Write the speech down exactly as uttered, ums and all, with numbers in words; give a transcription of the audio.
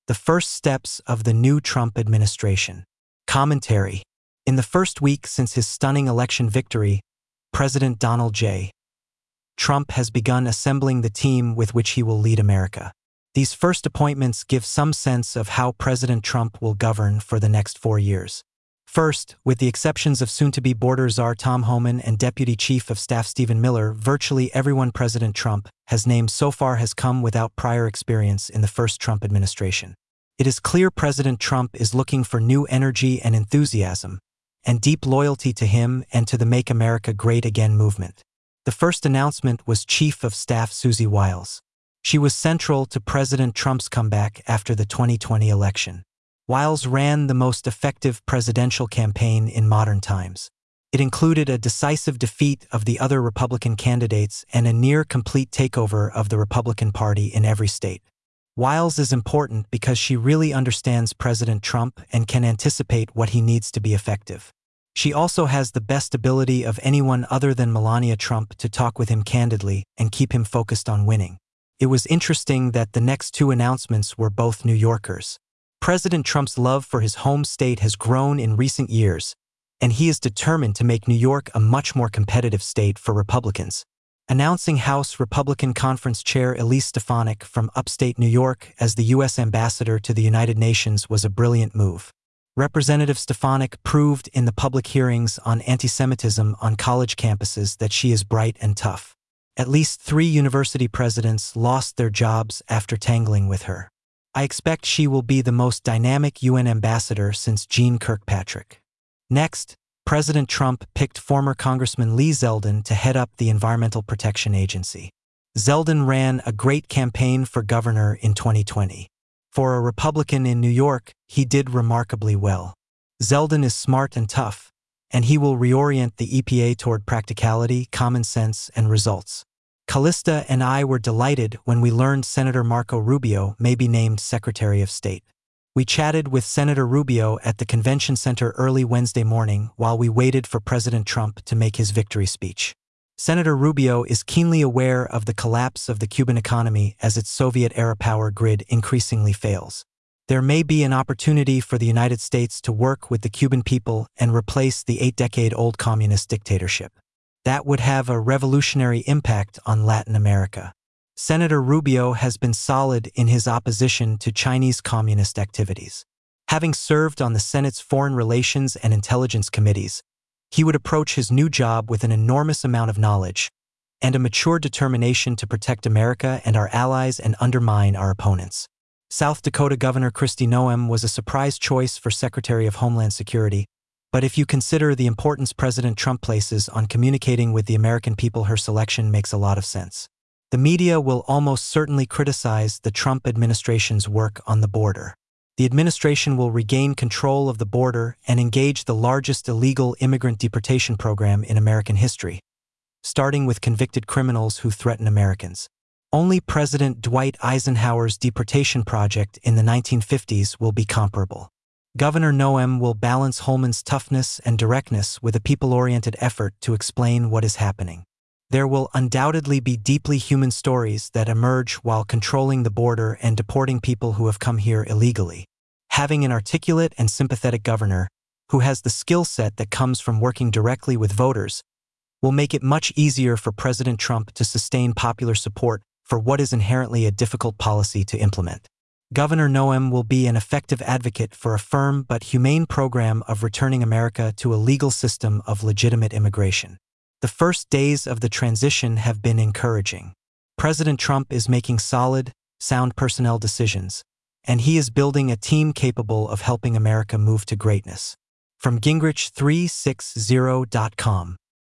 The first steps of the new Trump administration. Commentary. In the first week since his stunning election victory, President Donald J. Trump has begun assembling the team with which he will lead America. These first appointments give some sense of how President Trump will govern for the next four years. First, with the exceptions of soon-to-be border czar Tom Homan and Deputy Chief of Staff Stephen Miller, virtually everyone President Trump has named so far has come without prior experience in the first Trump administration. It is clear President Trump is looking for new energy and enthusiasm, and deep loyalty to him and to the Make America Great Again movement. The first announcement was Chief of Staff Susie Wiles. She was central to President Trump's comeback after the twenty twenty election. Wiles ran the most effective presidential campaign in modern times. It included a decisive defeat of the other Republican candidates and a near-complete takeover of the Republican Party in every state. Wiles is important because she really understands President Trump and can anticipate what he needs to be effective. She also has the best ability of anyone other than Melania Trump to talk with him candidly and keep him focused on winning. It was interesting that the next two announcements were both New Yorkers. President Trump's love for his home state has grown in recent years, and he is determined to make New York a much more competitive state for Republicans. Announcing House Republican Conference Chair Elise Stefanik from upstate New York as the U S ambassador to the United Nations was a brilliant move. Representative Stefanik proved in the public hearings on anti-Semitism on college campuses that she is bright and tough. At least three university presidents lost their jobs after tangling with her. I expect she will be the most dynamic U N ambassador since Jeane Kirkpatrick. Next, President Trump picked former Congressman Lee Zeldin to head up the Environmental Protection Agency. Zeldin ran a great campaign for governor in twenty twenty. For a Republican in New York, he did remarkably well. Zeldin is smart and tough, and he will reorient the E P A toward practicality, common sense, and results. Callista and I were delighted when we learned Senator Marco Rubio may be named Secretary of State. We chatted with Senator Rubio at the convention center early Wednesday morning while we waited for President Trump to make his victory speech. Senator Rubio is keenly aware of the collapse of the Cuban economy as its Soviet-era power grid increasingly fails. There may be an opportunity for the United States to work with the Cuban people and replace the eight-decade-old communist dictatorship. That would have a revolutionary impact on Latin America. Senator Rubio has been solid in his opposition to Chinese communist activities. Having served on the Senate's Foreign Relations and Intelligence Committees, he would approach his new job with an enormous amount of knowledge and a mature determination to protect America and our allies and undermine our opponents. South Dakota Governor Kristi Noem was a surprise choice for Secretary of Homeland Security, but if you consider the importance President Trump places on communicating with the American people, her selection makes a lot of sense. The media will almost certainly criticize the Trump administration's work on the border. The administration will regain control of the border and engage the largest illegal immigrant deportation program in American history, starting with convicted criminals who threaten Americans. Only President Dwight Eisenhower's deportation project in the nineteen fifties will be comparable. Governor Noem will balance Holman's toughness and directness with a people-oriented effort to explain what is happening. There will undoubtedly be deeply human stories that emerge while controlling the border and deporting people who have come here illegally. Having an articulate and sympathetic governor, who has the skill set that comes from working directly with voters, will make it much easier for President Trump to sustain popular support for what is inherently a difficult policy to implement. Governor Noem will be an effective advocate for a firm but humane program of returning America to a legal system of legitimate immigration. The first days of the transition have been encouraging. President Trump is making solid, sound personnel decisions, and he is building a team capable of helping America move to greatness. From Gingrich three sixty dot com